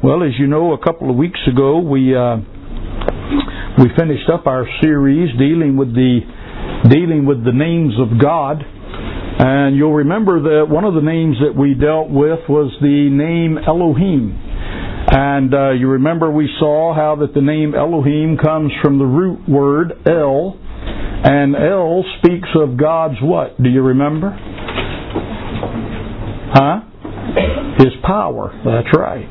Well, as you know, a couple of weeks ago we finished up our series dealing with the names of God, and you'll remember that one of the names that we dealt with was the name Elohim. And you remember we saw how that the name Elohim comes from the root word El, and El speaks of God's what? Do you remember? His power. That's right.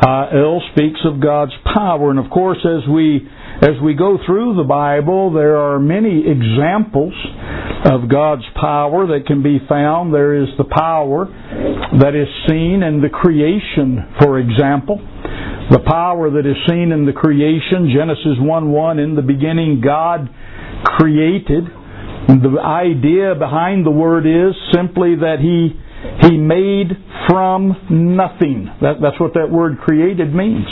El speaks of God's power, and of course, as we go through the Bible, there are many examples of God's power that can be found. There is the power that is seen in the creation, for example. The power that is seen in the creation, Genesis 1:1, in the beginning God created. The idea behind the word is simply that He made from nothing. That's what that word created means.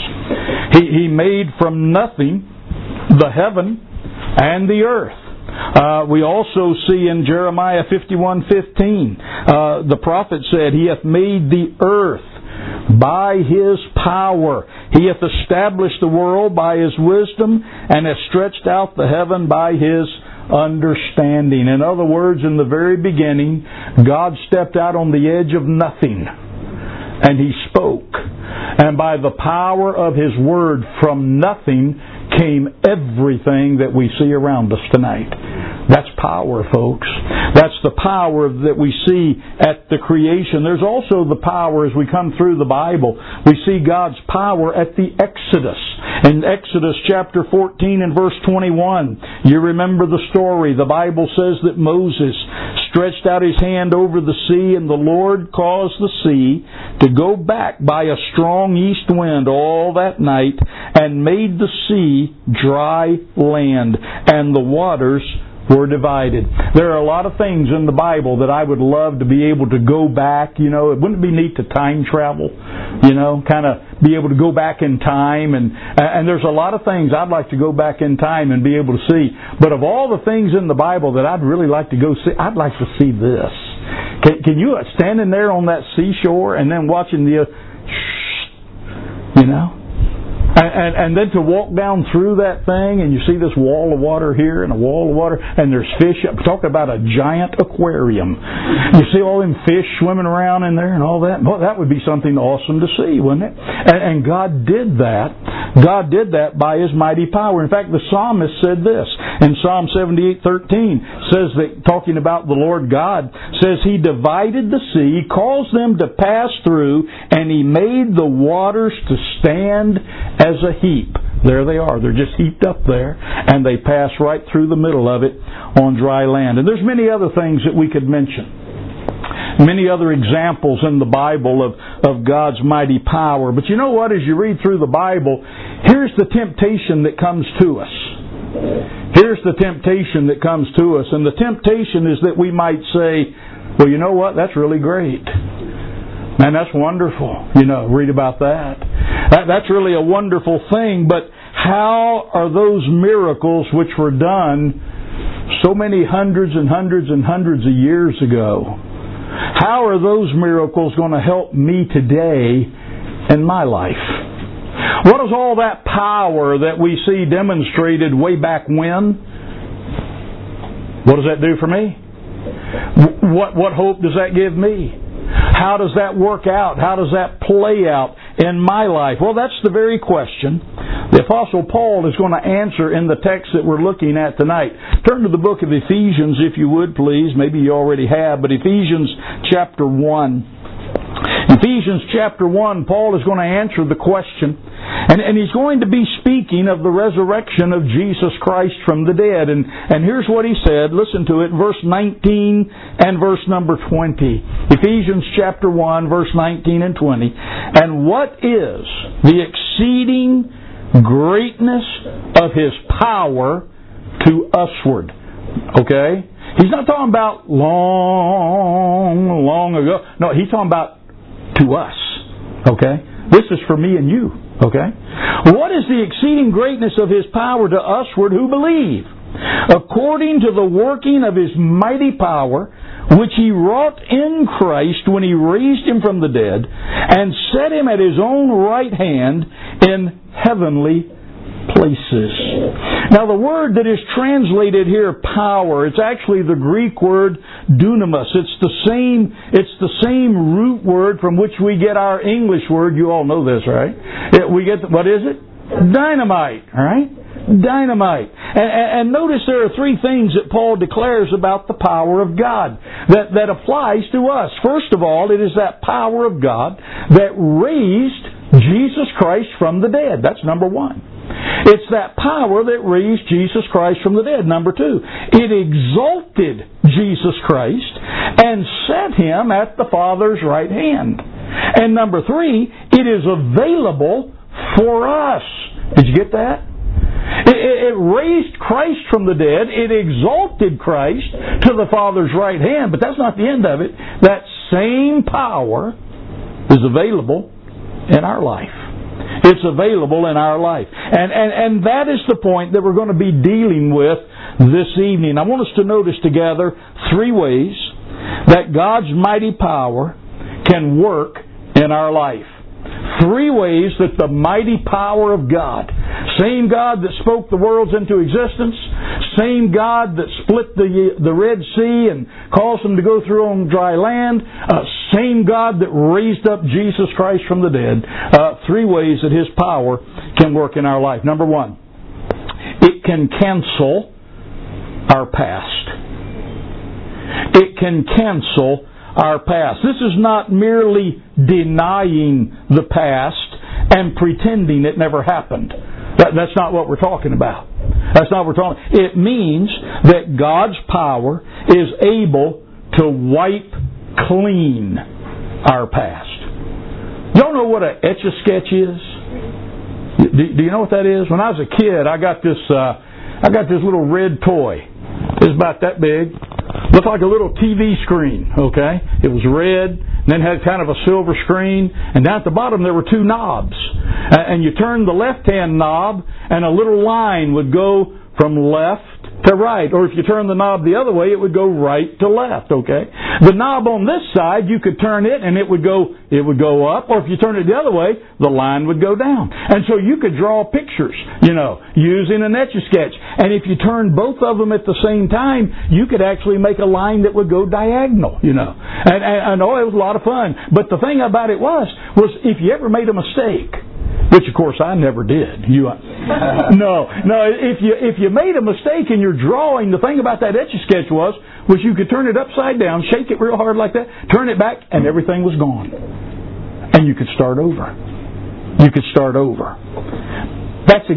He made from nothing the heaven and the earth. We also see in Jeremiah 51:15, the prophet said, He hath made the earth by His power. He hath established the world by His wisdom, and hath stretched out the heaven by His understanding. In other words, in the very beginning, God stepped out on the edge of nothing, and He spoke. And by the power of His Word, from nothing came everything that we see around us tonight. That's power, folks. That's the power that we see at the creation. There's also the power as we come through the Bible. We see God's power at the Exodus. In Exodus chapter 14 and verse 21, you remember the story. The Bible says that Moses stretched out his hand over the sea, and the Lord caused the sea to go back by a strong east wind all that night, and made the sea dry land, and the waters were divided. There are a lot of things in the Bible that I would love to be able to go back. You know, it wouldn't be neat to time travel, you know, kind of be able to go back in time. And there's a lot of things I'd like to go back in time and be able to see. But of all the things in the Bible that I'd really like to go see, I'd like to see this. Can you standing there on that seashore and then watching the, you know? And then to walk down through that thing and you see this wall of water here and a wall of water and there's fish. I'm talking about a giant aquarium. You see all them fish swimming around in there and all that. Well, that would be something awesome to see, wouldn't it? And God did that. God did that by His mighty power. In fact, the psalmist said this in Psalm 78:13, says that, talking about the Lord God, says He divided the sea, caused them to pass through, and He made the waters to stand as a heap. There they are. They're just heaped up there, and they pass right through the middle of it on dry land. And there's many other things that we could mention. Many other examples in the Bible of God's mighty power. But you know what? As you read through the Bible, here's the temptation that comes to us. Here's the temptation that comes to us. And the temptation is that we might say, well, you know what? That's really great. Man, that's wonderful. You know, read about that. That's really a wonderful thing. But how are those miracles which were done so many hundreds and hundreds and hundreds of years ago, how are those miracles going to help me today in my life? What is all that power that we see demonstrated way back when? What does that do for me? What hope does that give me? How does that work out? How does that play out in my life? Well, that's the very question the Apostle Paul is going to answer in the text that we're looking at tonight. Turn to the book of Ephesians, if you would, please. Maybe you already have, but Ephesians chapter 1. Ephesians chapter 1, Paul is going to answer the question, and he's going to be speaking of the resurrection of Jesus Christ from the dead. And here's what he said. Listen to it, verse 19 and verse number 20. Ephesians chapter 1, verse 19 and 20. And what is the exceeding greatness of His power to usward? Okay? He's not talking about long ago. No, he's talking about to us. Okay? This is for me and you. Okay? What is the exceeding greatness of His power to usward who believe? According to the working of His mighty power, which He wrought in Christ when He raised Him from the dead, and set Him at His own right hand in heavenly places. Now the word that is translated here, power, it's actually the Greek word dunamis. It's the same root word from which we get our English word. You all know this, right? We get, what is it? Dynamite, all right? Dynamite. And notice there are three things that Paul declares about the power of God that applies to us. First of all, it is that power of God that raised Jesus Christ from the dead. That's number one. It's that power that raised Jesus Christ from the dead. Number two, it exalted Jesus Christ and set Him at the Father's right hand. And number three, it is available for us. Did you get that? It raised Christ from the dead. It exalted Christ to the Father's right hand. But that's not the end of it. That same power is available in our life. It's available in our life. And that is the point that we're going to be dealing with this evening. I want us to notice together three ways that God's mighty power can work in our life. Three ways that the mighty power of God, same God that spoke the worlds into existence, same God that split the Red Sea and caused them to go through on dry land, same God that raised up Jesus Christ from the dead. Three ways that His power can work in our life. Number one, it can cancel our past. It can cancel our past. This is not merely denying the past and pretending it never happened. That's not what we're talking about. That's not what we're talking about. It means that God's power is able to wipe clean our past. Y'all know what an Etch-a-Sketch is? Do you know what that is? When I was a kid, I got this little red toy. It was about that big. Looked like a little TV screen, okay? It was red, and then had kind of a silver screen, and down at the bottom there were two knobs. And you turned the left-hand knob, and a little line would go from left to right. Or if you turn the knob the other way, it would go right to left, okay? The knob on this side, you could turn it, and it would go up. Or if you turn it the other way, the line would go down. And so you could draw pictures, using an Etch-a-Sketch. And if you turned both of them at the same time, you could actually make a line that would go diagonal, And it was a lot of fun. But the thing about it was if you ever made a mistake, which of course I never did. No. If you made a mistake in your drawing, the thing about that Etch-a-Sketch was you could turn it upside down, shake it real hard like that, turn it back, and everything was gone. And you could start over. That's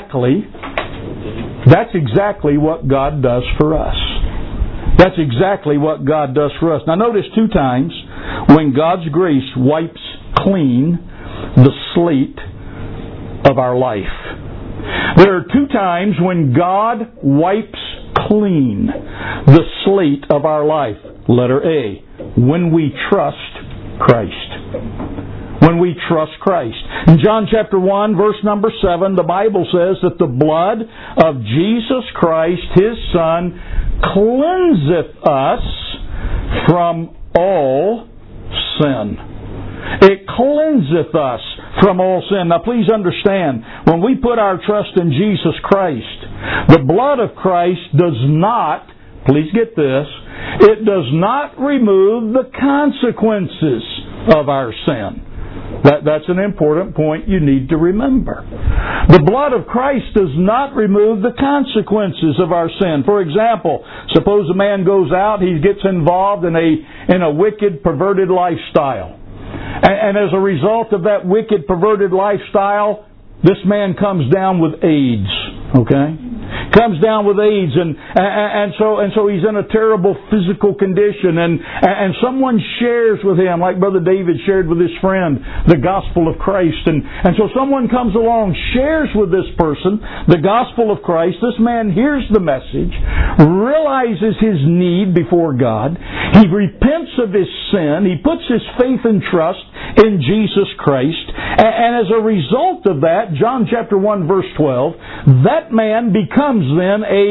exactly what God does for us. That's exactly what God does for us. Now notice two times when God's grace wipes clean the slate of our life. There are two times when God wipes clean the slate of our life. Letter A, when we trust Christ. When we trust Christ. In John chapter 1, verse number 7, the Bible says that the blood of Jesus Christ, His Son, cleanseth us from all sin. It cleanseth us from all sin. Now please understand, when we put our trust in Jesus Christ, the blood of Christ does not, please get this, it does not remove the consequences of our sin. That's an important point you need to remember. The blood of Christ does not remove the consequences of our sin. For example, suppose a man goes out, he gets involved in a wicked, perverted lifestyle. And as a result of that wicked, perverted lifestyle, this man comes down with AIDS. Okay? Comes down with AIDS, and so he's in a terrible physical condition, and someone shares with him, like Brother David shared with his friend, the gospel of Christ, and so someone comes along, shares with this person the gospel of Christ. This man hears the message, realizes his need before God, he repents of his sin, he puts his faith and trust in Jesus Christ, and as a result of that, John chapter 1 verse 12, that man becomes then a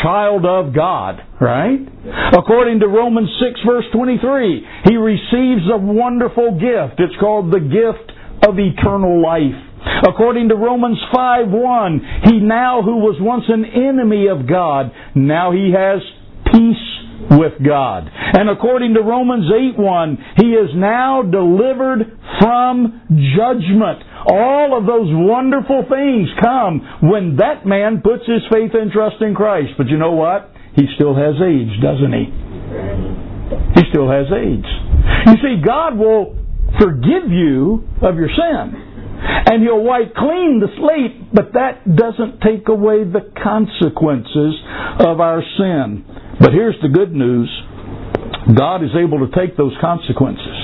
child of God, right? According to Romans 6 verse 23, he receives a wonderful gift. It's called the gift of eternal life. According to Romans 5:1, he now who was once an enemy of God, now he has peace with God. And according to Romans 8:1, he is now delivered from judgment. All of those wonderful things come when that man puts his faith and trust in Christ. But you know what? He still has AIDS, doesn't he? He still has AIDS. You see, God will forgive you of your sin, and He'll wipe clean the slate, but that doesn't take away the consequences of our sin. But here's the good news. God is able to take those consequences.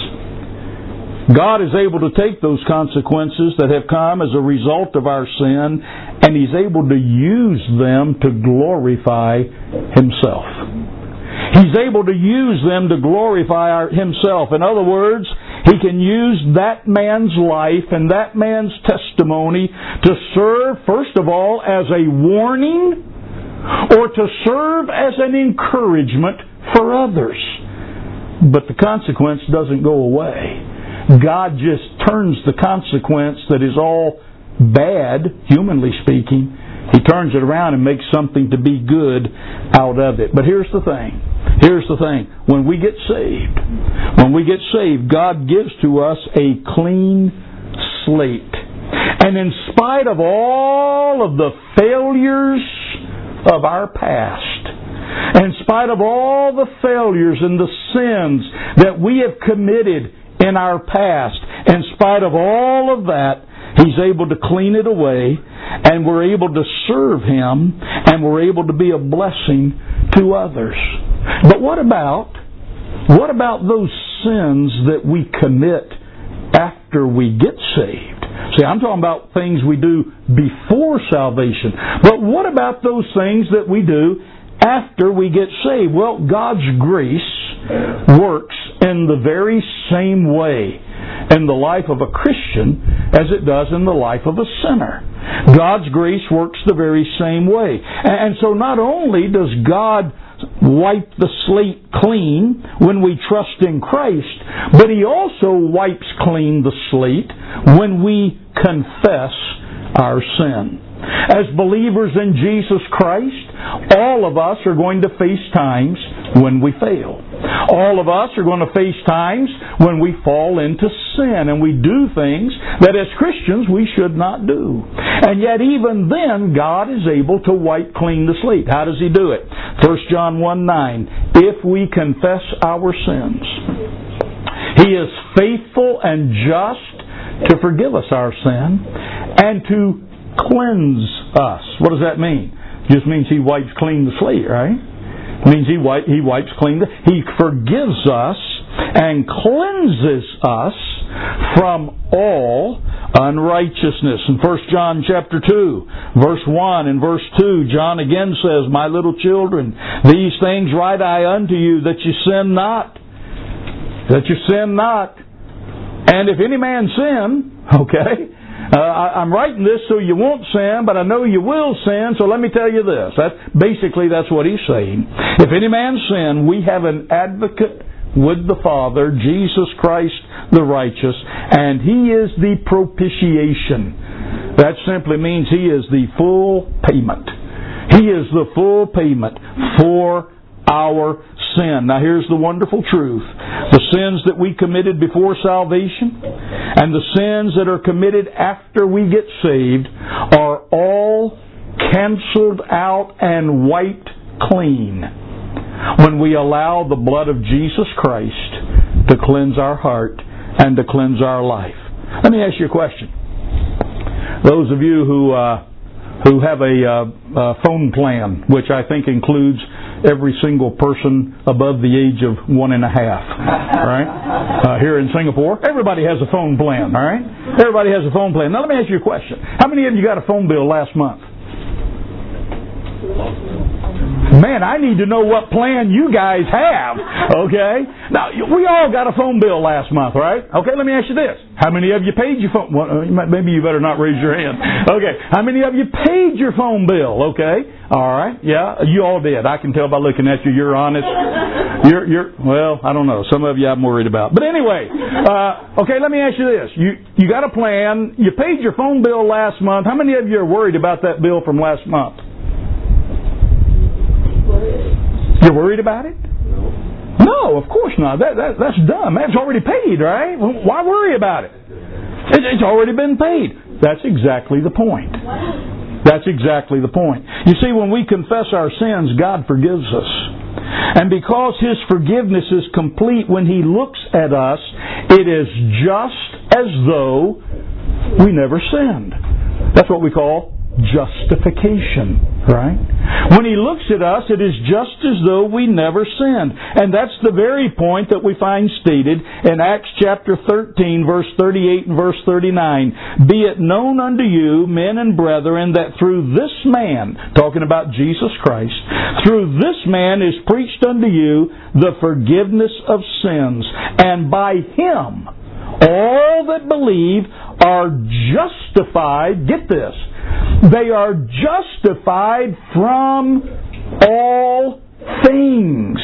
God is able to take those consequences that have come as a result of our sin, and He's able to use them to glorify Himself. He's able to use them to glorify Himself. In other words, He can use that man's life and that man's testimony to serve, first of all, as a warning or to serve as an encouragement for others. But the consequence doesn't go away. God just turns the consequence that is all bad, humanly speaking, He turns it around and makes something to be good out of it. But here's the thing. When we get saved, God gives to us a clean slate. And in spite of all of the failures of our past, in spite of all the failures and the sins that we have committed in our past, in spite of all of that, He's able to clean it away, and we're able to serve Him, and we're able to be a blessing to others. But what about those sins that we commit after we get saved? See, I'm talking about things we do before salvation. But what about those things that we do after we get saved? Well, God's grace works in the very same way in the life of a Christian as it does in the life of a sinner. God's grace works the very same way. And so not only does God wipe the slate clean when we trust in Christ, but He also wipes clean the slate when we confess our sin. As believers in Jesus Christ, all of us are going to face times when we fail. All of us are going to face times when we fall into sin and we do things that as Christians we should not do. And yet even then God is able to wipe clean the slate. How does He do it? 1 John 1:9, if we confess our sins, He is faithful and just to forgive us our sin and to cleanse us. What does that mean? It just means He wipes clean the slate, right? It means He wipes clean He forgives us and cleanses us from all unrighteousness. In 1 John chapter 2, verse 1 and verse 2, John again says, my little children, these things write I unto you, that you sin not. That you sin not. And if any man sin, okay, I'm writing this so you won't sin, but I know you will sin, so let me tell you this. That's what he's saying. If any man sin, we have an advocate with the Father, Jesus Christ the righteous, and He is the propitiation. That simply means He is the full payment. He is the full payment for our sin. Now here's the wonderful truth. The sins that we committed before salvation and the sins that are committed after we get saved are all canceled out and wiped clean when we allow the blood of Jesus Christ to cleanse our heart and to cleanse our life. Let me ask you a question. Those of you who have a phone plan, which I think includes every single person above the age of 1.5, right? Here in Singapore, everybody has a phone plan, all right? Everybody has a phone plan. Now let me ask you a question. How many of you got a phone bill last month? Man, I need to know what plan you guys have. Okay? Now, we all got a phone bill last month, right? Okay, let me ask you this. How many of you paid your phone? Well, maybe you better not raise your hand. Okay, how many of you paid your phone bill? Okay, all right, yeah, you all did. I can tell by looking at you, you're honest. Well, I don't know. Some of you I'm worried about. But anyway, okay, let me ask you this. You got a plan. You paid your phone bill last month. How many of you are worried about that bill from last month? You're worried about it? No, of course not. That's dumb. That's already paid, right? Why worry about it? It's already been paid. That's exactly the point. That's exactly the point. You see, when we confess our sins, God forgives us. And because His forgiveness is complete when He looks at us, it is just as though we never sinned. That's what we call justification, right? When He looks at us, it is just as though we never sinned. And that's the very point that we find stated in Acts chapter 13, verse 38 and verse 39. Be it known unto you, men and brethren, that through this man, talking about Jesus Christ, through this man is preached unto you the forgiveness of sins. And by Him, all that believe are justified, get this, they are justified from all things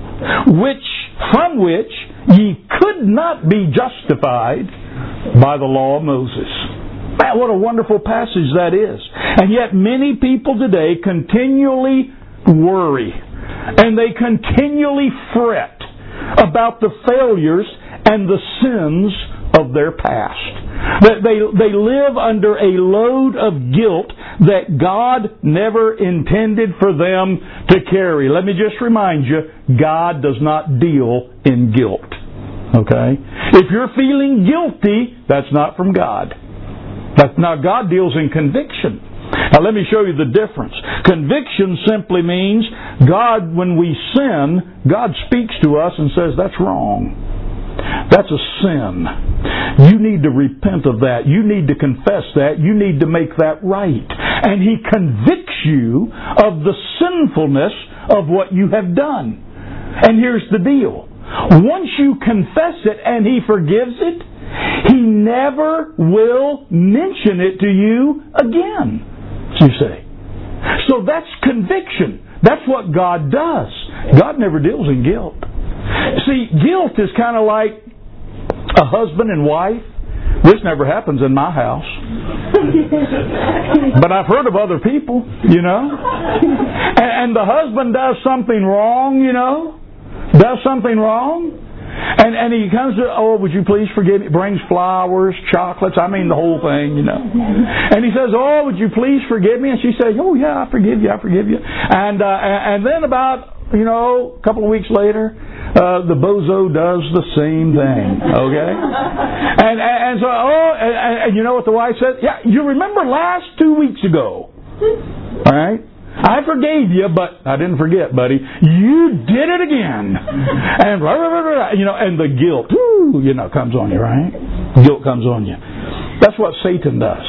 from which ye could not be justified by the law of Moses. Man, what a wonderful passage that is. And yet many people today continually worry and they continually fret about the failures and the sins of their past. That they live under a load of guilt that God never intended for them to carry. Let me just remind you, God does not deal in guilt. Okay? If you're feeling guilty, that's not from God. Now, God deals in conviction. Now, let me show you the difference. Conviction simply means God, when we sin, God speaks to us and says, that's wrong. That's a sin. You need to repent of that. You need to confess that. You need to make that right. And He convicts you of the sinfulness of what you have done. And here's the deal. Once you confess it and He forgives it, He never will mention it to you again. You see. So that's conviction. That's what God does. God never deals in guilt. See, guilt is kind of like a husband and wife. This never happens in my house. But I've heard of other people, you know. And the husband does something wrong, you know. Does something wrong. And he comes to, oh, would you please forgive me? Brings flowers, chocolates, I mean the whole thing, you know. And he says, oh, would you please forgive me? And she says, oh, yeah, I forgive you. And then about, a couple of weeks later, the bozo does the same thing, okay? And so, and you know what the wife said? Yeah, you remember last 2 weeks ago, all right? I forgave you, but I didn't forget, buddy. You did it again. And blah, blah, blah, blah, and the guilt, comes on you, right? Guilt comes on you. That's what Satan does.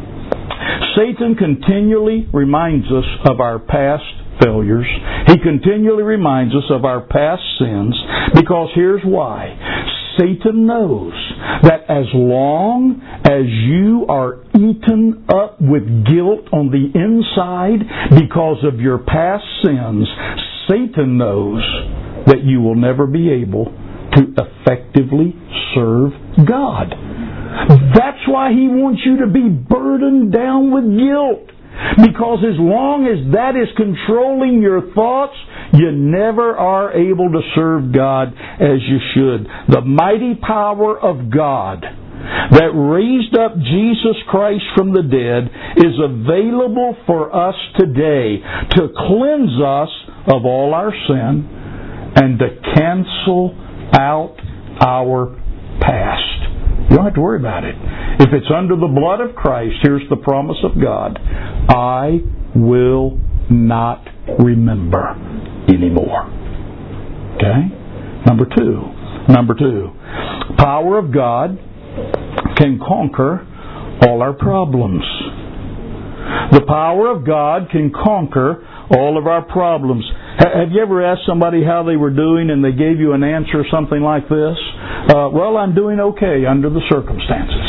Satan continually reminds us of our past failures. He continually reminds us of our past sins, because here's why. Satan knows that as long as you are eaten up with guilt on the inside because of your past sins, Satan knows that you will never be able to effectively serve God. That's why he wants you to be burdened down with guilt. Because as long as that is controlling your thoughts, you never are able to serve God as you should. The mighty power of God that raised up Jesus Christ from the dead is available for us today to cleanse us of all our sin and to cancel out our past. You don't have to worry about it. If it's under the blood of Christ, here's the promise of God. I will not remember anymore. Okay? Number two. Power of God can conquer all our problems. The power of God can conquer all of our problems. Have you ever asked somebody how they were doing and they gave you an answer, something like this? Well, I'm doing okay under the circumstances.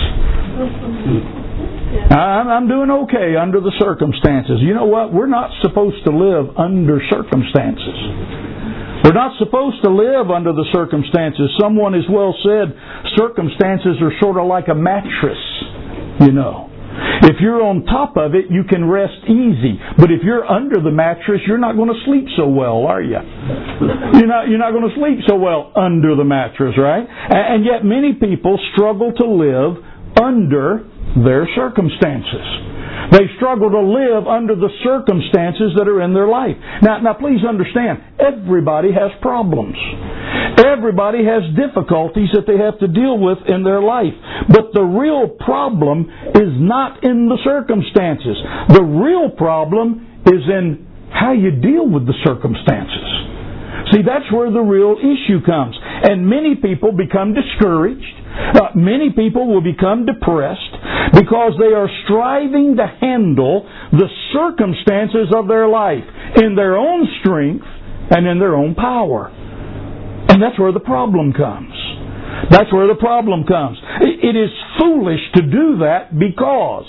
I'm doing okay under the circumstances. You know what? We're not supposed to live under circumstances. We're not supposed to live under the circumstances. Someone has well said, circumstances are sort of like a mattress, you know. If you're on top of it, you can rest easy. But if you're under the mattress, you're not going to sleep so well, are you? You're not going to sleep so well under the mattress, right? And yet many people struggle to live under their circumstances. They struggle to live under the circumstances that are in their life. Now please understand, everybody has problems. Everybody has difficulties that they have to deal with in their life. But the real problem is not in the circumstances. The real problem is in how you deal with the circumstances. See, that's where the real issue comes. And many people become discouraged. Many people will become depressed because they are striving to handle the circumstances of their life in their own strength and in their own power. And that's where the problem comes. That's where the problem comes. It is foolish to do that because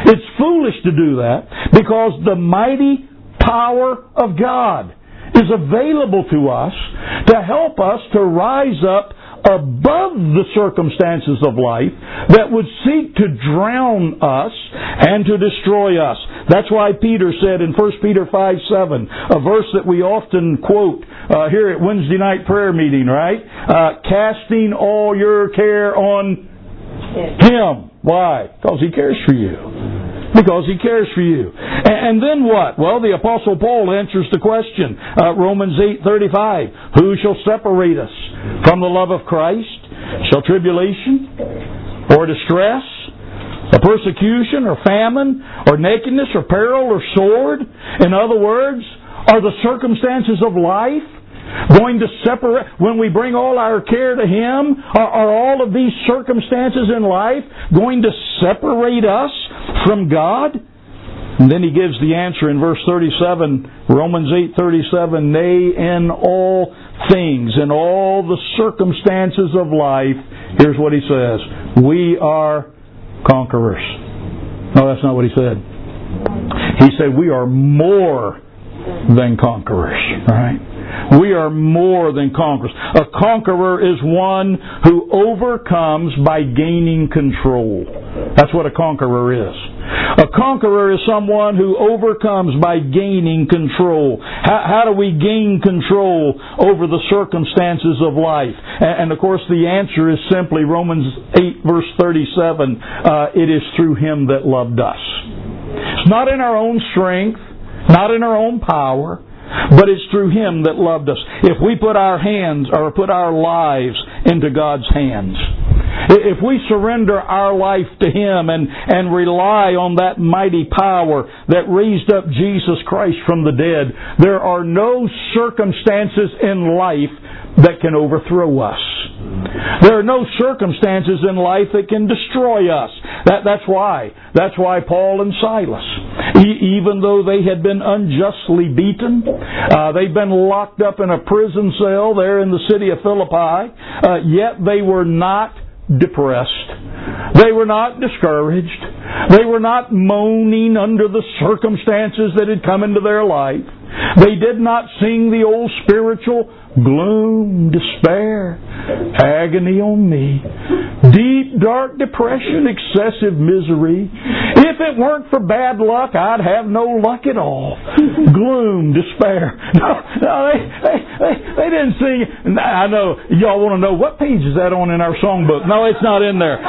the mighty power of God is available to us to help us to rise up above the circumstances of life that would seek to drown us and to destroy us. That's why Peter said in 1 Peter 5:7, a verse that we often quote here at Wednesday night prayer meeting, right? Casting all your care on Him. Why? Because He cares for you. Because He cares for you. And then what? Well, the Apostle Paul answers the question. Romans 8:35. Who shall separate us from the love of Christ? Shall tribulation or distress or persecution or famine or nakedness or peril or sword? In other words, are the circumstances of life going to separate, when we bring all our care to Him, are all of these circumstances in life going to separate us from God? And then he gives the answer in verse 37, Romans 8:37, nay, in all things, in all the circumstances of life, here's what he says, we are conquerors. No, that's not what he said. He said we are more than conquerors, right? We are more than conquerors. A conqueror is one who overcomes by gaining control. That's what a conqueror is. A conqueror is someone who overcomes by gaining control. How do we gain control over the circumstances of life? And of course the answer is simply Romans 8 verse 37. It is through Him that loved us. It's not in our own strength, not in our own power, but it's through Him that loved us. If we put our hands or put our lives into God's hands, if we surrender our life to Him and rely on that mighty power that raised up Jesus Christ from the dead, there are no circumstances in life that can overthrow us. There are no circumstances in life that can destroy us. That's why Paul and Silas, even though they had been unjustly beaten, they'd been locked up in a prison cell there in the city of Philippi, yet they were not depressed. They were not discouraged. They were not moaning under the circumstances that had come into their life. They did not sing the old spiritual gloom, despair, agony on me, deep, dark depression, excessive misery. If it weren't for bad luck, I'd have no luck at all. Gloom, despair. No, they didn't sing. I know y'all want to know what page is that on in our songbook. No, it's not in there.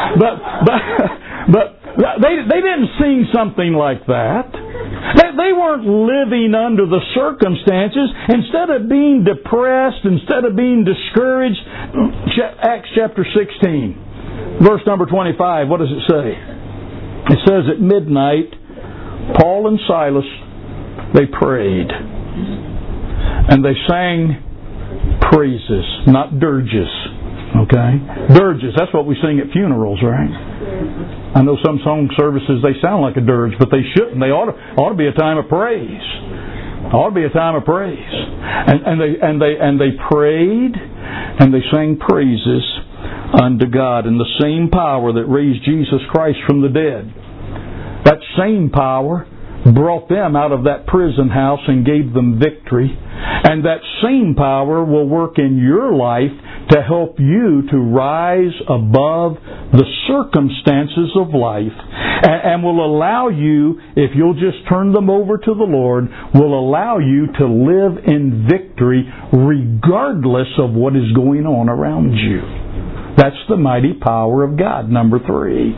But they didn't sing something like that. They weren't living under the circumstances. Instead of being depressed, instead of being discouraged, Acts chapter 16, verse number 25, what does it say? It says at midnight, Paul and Silas, they prayed. And they sang praises, not dirges. Okay? Dirges, that's what we sing at funerals, right? I know some song services, they sound like a dirge, but they shouldn't. They ought to be a time of praise. Ought to be a time of praise. And they prayed and they sang praises unto God. And the same power that raised Jesus Christ from the dead, that same power brought them out of that prison house and gave them victory. And that same power will work in your life to help you to rise above the circumstances of life, and will allow you, if you'll just turn them over to the Lord, will allow you to live in victory regardless of what is going on around you. That's the mighty power of God. Number three,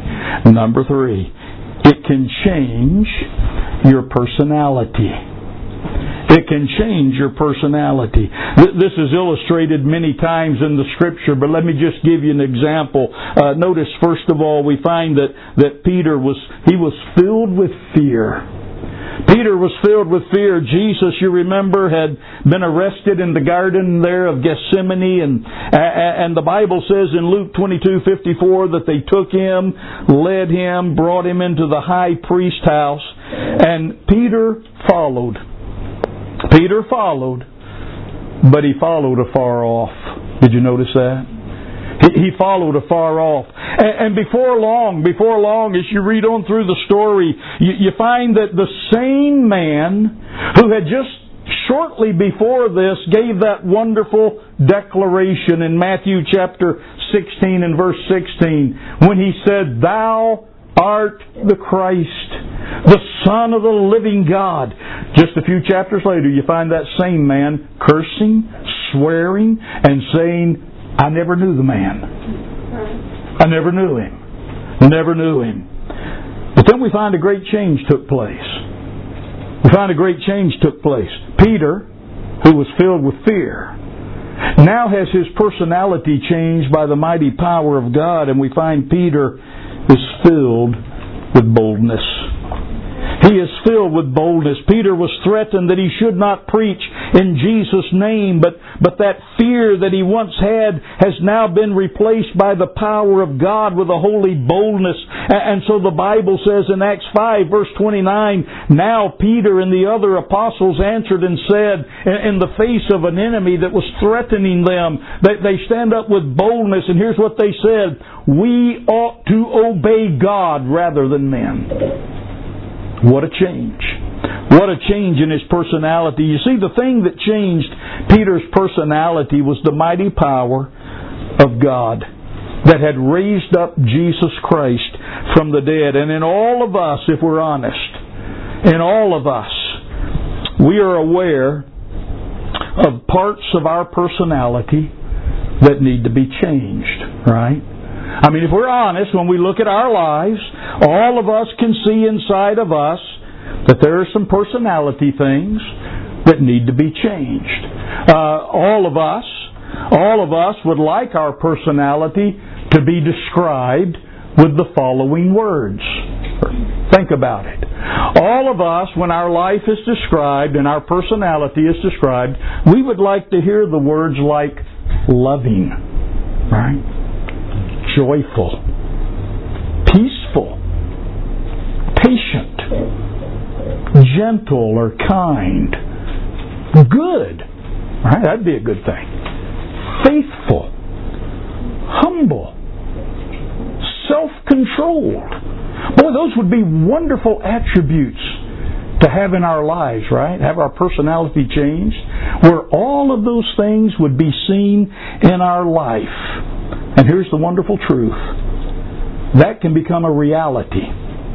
it can change your personality. It can change your personality. This is illustrated many times in the Scripture, but let me just give you an example. Notice, first of all, we find that Peter was filled with fear. Peter was filled with fear. Jesus, you remember, had been arrested in the garden there of Gethsemane, and the Bible says in Luke 22:54 that they took him, led him, brought him into the high priest's house, and Peter followed. Peter followed, but he followed afar off. Did you notice that? He followed afar off. And before long, as you read on through the story, you find that the same man who had just shortly before this gave that wonderful declaration in Matthew chapter 16 and verse 16, when he said, "Thou art the Christ, the Son of the living God." Just a few chapters later, you find that same man cursing, swearing, and saying, "I never knew the man. I never knew him. Never knew him." But then we find a great change took place. Peter, who was filled with fear, now has his personality changed by the mighty power of God, and we find Peter is filled with boldness. He is filled with boldness. Peter was threatened that he should not preach in Jesus' name, but that fear that he once had has now been replaced by the power of God with a holy boldness. And so the Bible says in Acts 5 verse 29, "Now Peter and the other apostles answered and said," in the face of an enemy that was threatening them, they stand up with boldness, and here's what they said: "We ought to obey God rather than men." What a change. What a change in his personality. You see, the thing that changed Peter's personality was the mighty power of God that had raised up Jesus Christ from the dead. And in all of us, if we're honest, in all of us, we are aware of parts of our personality that need to be changed, right? I mean, if we're honest, when we look at our lives, all of us can see inside of us that there are some personality things that need to be changed. All of us would like our personality to be described with the following words. Think about it. All of us, when our life is described and our personality is described, we would like to hear the words like loving, right? Joyful, peaceful, patient, gentle or kind, good, right? That'd be a good thing. Faithful, humble, self-controlled. Boy, those would be wonderful attributes to have in our lives, right? Have our personality changed, where all of those things would be seen in our life. And here's the wonderful truth. That can become a reality.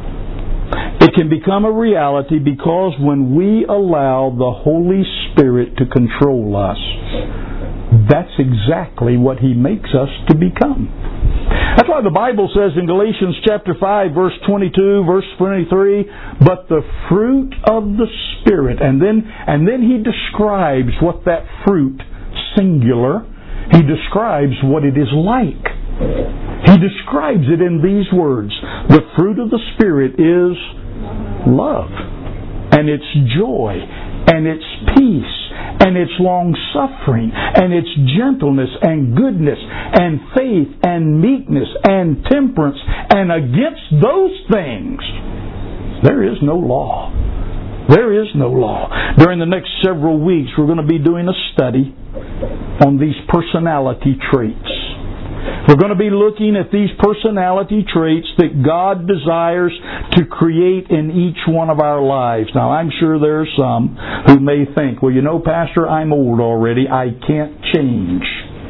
It can become a reality because when we allow the Holy Spirit to control us, that's exactly what He makes us to become. That's why the Bible says in Galatians chapter 5, verse 22, verse 23, "But the fruit of the Spirit," and then He describes what that fruit, singular, He describes what it is like. He describes it in these words: the fruit of the Spirit is love, and it's joy, and it's peace, and it's long-suffering, and it's gentleness, and goodness, and faith, and meekness, and temperance. And against those things there is no law. There is no law. During the next several weeks, we're going to be doing a study on these personality traits. We're going to be looking at these personality traits that God desires to create in each one of our lives. Now, I'm sure there are some who may think, well, you know, Pastor, I'm old already. I can't change.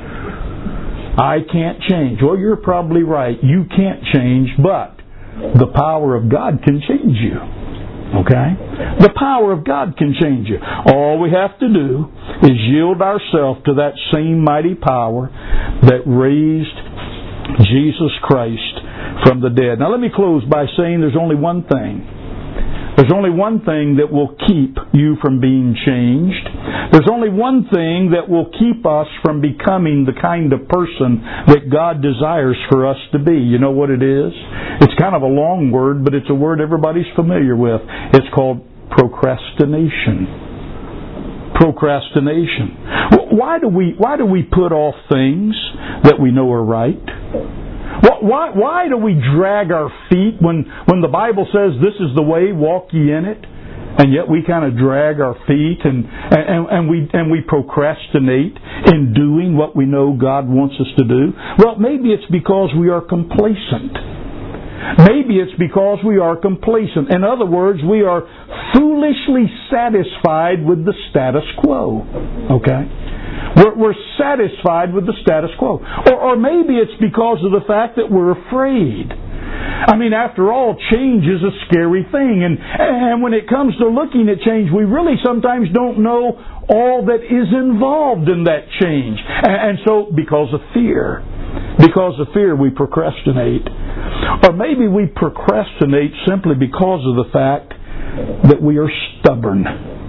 I can't change. Well, you're probably right. You can't change, but the power of God can change you. Okay? The power of God can change you. All we have to do is yield ourselves to that same mighty power that raised Jesus Christ from the dead. Now let me close by saying there's only one thing. There's only one thing that will keep you from being changed. There's only one thing that will keep us from becoming the kind of person that God desires for us to be. You know what it is? It's kind of a long word, but it's a word everybody's familiar with. It's called procrastination. Procrastination. Why do we put off things that we know are right? Why do we drag our feet when the Bible says this is the way, walk ye in it? And yet we kind of drag our feet and we procrastinate in doing what we know God wants us to do. Well, maybe it's because we are complacent. Maybe it's because we are complacent. In other words, we are foolishly satisfied with the status quo. Okay? We're satisfied with the status quo. Or maybe it's because of the fact that we're afraid. I mean, after all, change is a scary thing. And when it comes to looking at change, we really sometimes don't know all that is involved in that change. And so, because of fear, we procrastinate. Or maybe we procrastinate simply because of the fact that we are stubborn.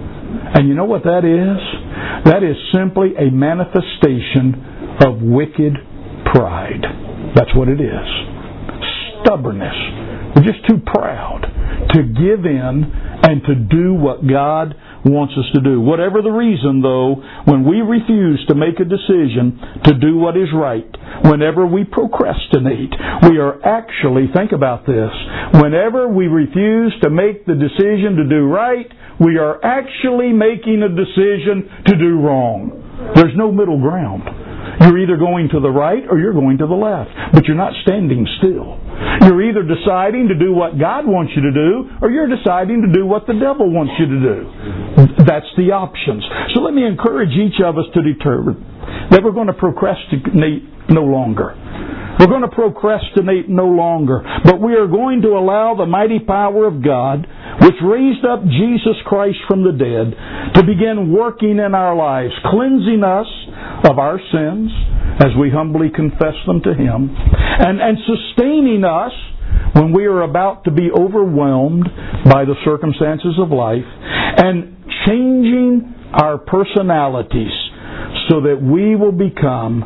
And you know what that is? That is simply a manifestation of wicked pride. That's what it is. Stubbornness. We're just too proud to give in and to do what God wants us to do. Whatever the reason, though, when we refuse to make a decision to do what is right, whenever we procrastinate, we are actually, think about this, whenever we refuse to make the decision to do right, we are actually making a decision to do wrong. There's no middle ground. You're either going to the right or you're going to the left. But you're not standing still. You're either deciding to do what God wants you to do or you're deciding to do what the devil wants you to do. That's the options. So let me encourage each of us to determine that we're going to procrastinate no longer. We're going to procrastinate no longer, but we are going to allow the mighty power of God, which raised up Jesus Christ from the dead, to begin working in our lives, cleansing us of our sins as we humbly confess them to Him, and sustaining us when we are about to be overwhelmed by the circumstances of life, and changing our personalities so that we will become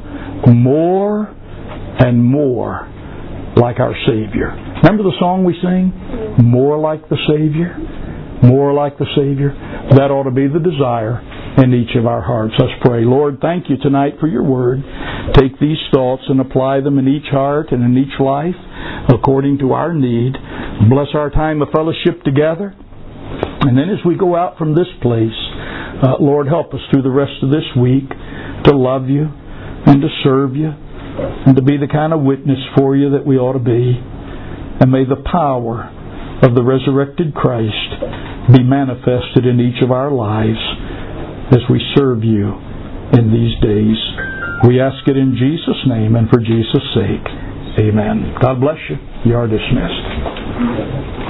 more and more like our Savior. Remember the song we sing? More like the Savior? More like the Savior? That ought to be the desire in each of our hearts. Let's pray. Lord, thank you tonight for your word. Take these thoughts and apply them in each heart and in each life according to our need. Bless our time of fellowship together. And then as we go out from this place, Lord, help us through the rest of this week to love you and to serve you and to be the kind of witness for you that we ought to be. And may the power of the resurrected Christ be manifested in each of our lives as we serve you in these days. We ask it in Jesus' name and for Jesus' sake. Amen. God bless you. You are dismissed.